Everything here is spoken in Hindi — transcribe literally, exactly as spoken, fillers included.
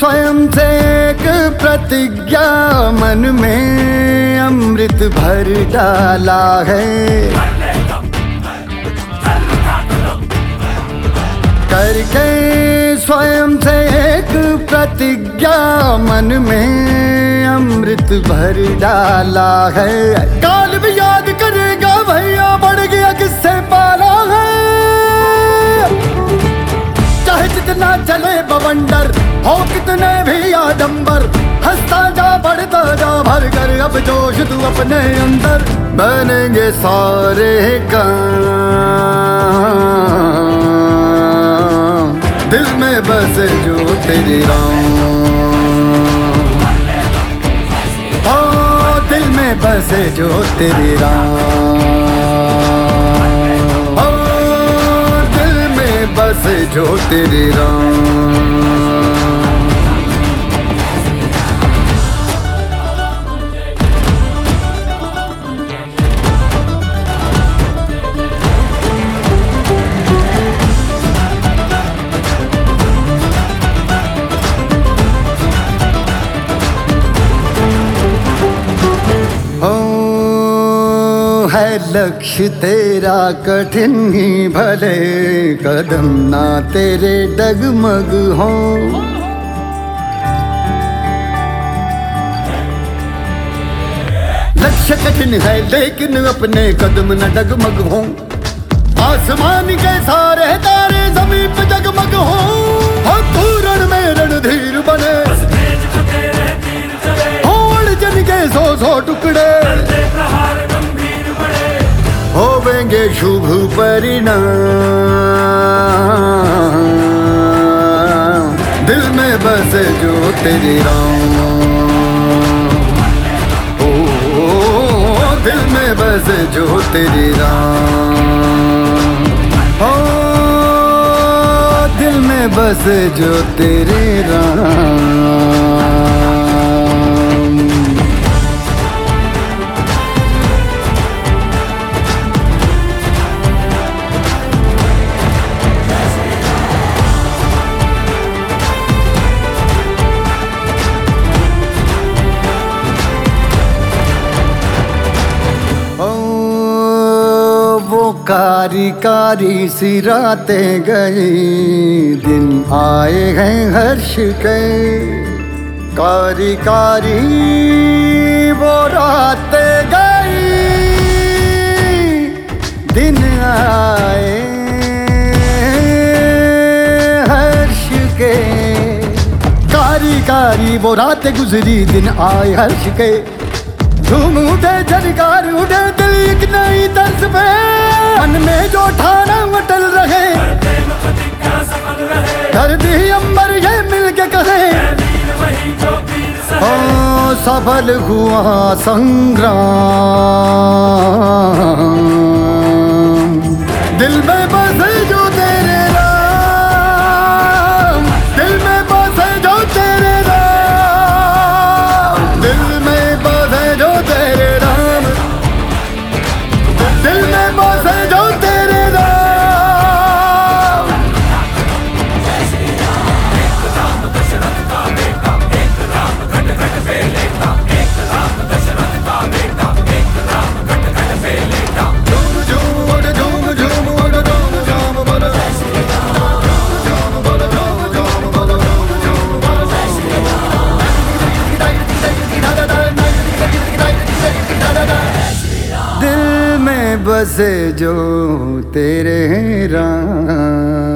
स्वयं से एक प्रतिज्ञा मन में अमृत भर डाला है। करके स्वयं से एक प्रतिज्ञा मन में अमृत भर डाला है। काल भी याद करेगा भैया बढ़ गया किससे पाला है। चाहे जितना चले बवंडर हो कितने भी आडंबर, हंसता जा बढ़ता जा भर कर अब जोश तू अपने अंदर। बनेंगे सारे काम दिल में बसे जो तेरी राम, ओ दिल में बसे जो तेरी राम, ओ दिल में बसे जो तेरी राम। है लक्ष्य तेरा कठिन ही भले कदम ना तेरे डगमग हो। लक्ष्य कठिन है लेकिन अपने कदम न डगमग हो। आसमान के सारे तारे जमीन पे जगमग हो। पूरण में रणधीर बने होड़ जन के सौ सौ टुकड़े होवेंगे शुभ परिणाम। दिल में बसे जो तेरी राम, ओ, ओ दिल में बसे जो तेरी राम, ओ दिल में बसे जो तेरी राम। कारी कारी सी रातें गई दिन आए हैं हर्ष के। कारी कारी वो रातें गई दिन आए हर्ष के। कारी कारी वो रातें गुजरी दिन आए हर्ष के। झूम उठे झनकार उठे दिल एक नई तर्ज पे। मन में जो ठाना अटल रहे धरती अंबर ये मिल के कहे ओ सफल हुआ संग्राम। दिल में बसे जो तेरे राम, दिल में बसे जो तेरे राम, दिल में बसे जो तेरे राम, दिल में बसे जो तेरे राम। एक राम दशरथ का बेटा, एक राम घट घट पे लेटा, एक राम दशरथ का बेटा, एक राम घट घट पे लेटा। झूम झूम उड़ झूम झूम उड़ झूम झूम बोलो जय श्री राम, झूम बोलो झूम झूम बोलो झूम झूम बोलो जय श्री राम। दिल में बसे जो तेरे राम।